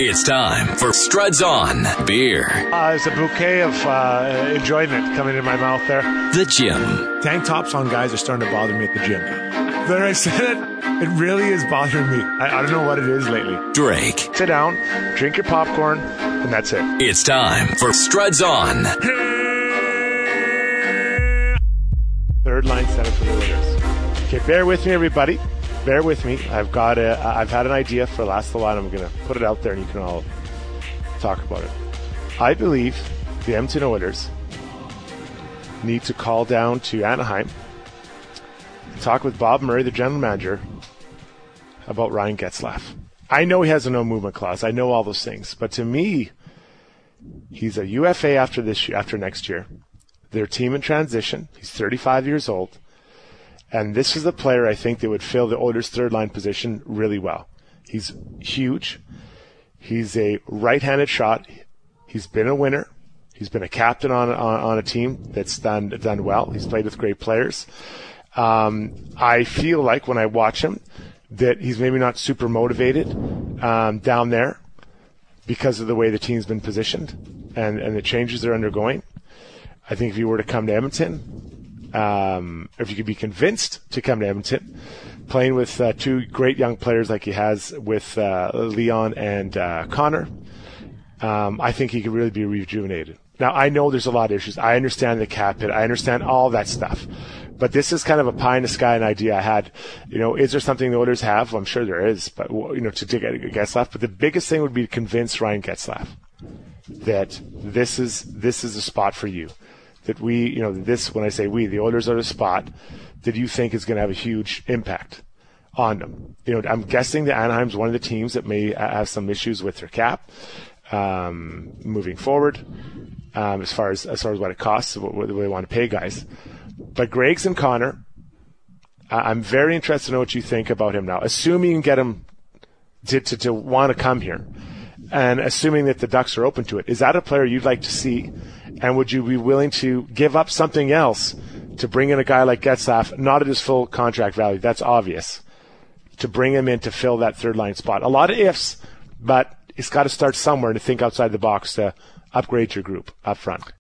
It's time for Struds On Beer. There's a bouquet of enjoyment coming in my mouth there. The gym. Tank tops on guys are starting to bother me at the gym. Then I said it really is bothering me. I don't know what it is lately. Drake. Sit down, drink your popcorn, and that's it. It's time for Struds On. Third line center for the Oilers. Okay, bear with me, everybody. Bear with me. I've had an idea for the last little while. I'm going to put it out there, and you can all talk about it. I believe the Edmonton Oilers need to call down to Anaheim and talk with Bob Murray, the general manager, about Ryan Getzlaf. I know he has a no movement clause. I know all those things, but to me, he's a UFA after next year. Their team in transition. He's 35 years old. And this is the player I think that would fill the Oilers' third-line position really well. He's huge. He's a right-handed shot. He's been a winner. He's been a captain on a team that's done well. He's played with great players. I feel like when I watch him that he's maybe not super motivated down there because of the way the team's been positioned and the changes they're undergoing. I think if he were to come to Edmonton, if you could be convinced to come to Edmonton, playing with two great young players like he has with Leon and Connor, I think he could really be rejuvenated. Now, I know there's a lot of issues. I understand the cap hit. I understand all that stuff. But this is kind of a pie-in-the-sky idea I had. Is there something the Oilers have? Well, I'm sure there is, but to get Getzlaf. But the biggest thing would be to convince Ryan Getzlaf that this is a spot for you. That when I say we, the Oilers are a spot that you think is going to have a huge impact on them. I'm guessing that Anaheim's one of the teams that may have some issues with their cap moving forward, as far as what it costs, what they want to pay guys. But Greggs and Connor, I'm very interested to know what you think about him now. Assuming you can get him to want to come here, and assuming that the Ducks are open to it, is that a player you'd like to see? And would you be willing to give up something else to bring in a guy like Getzlaf, not at his full contract value, that's obvious, to bring him in to fill that third line spot? A lot of ifs, but it's got to start somewhere to think outside the box to upgrade your group up front.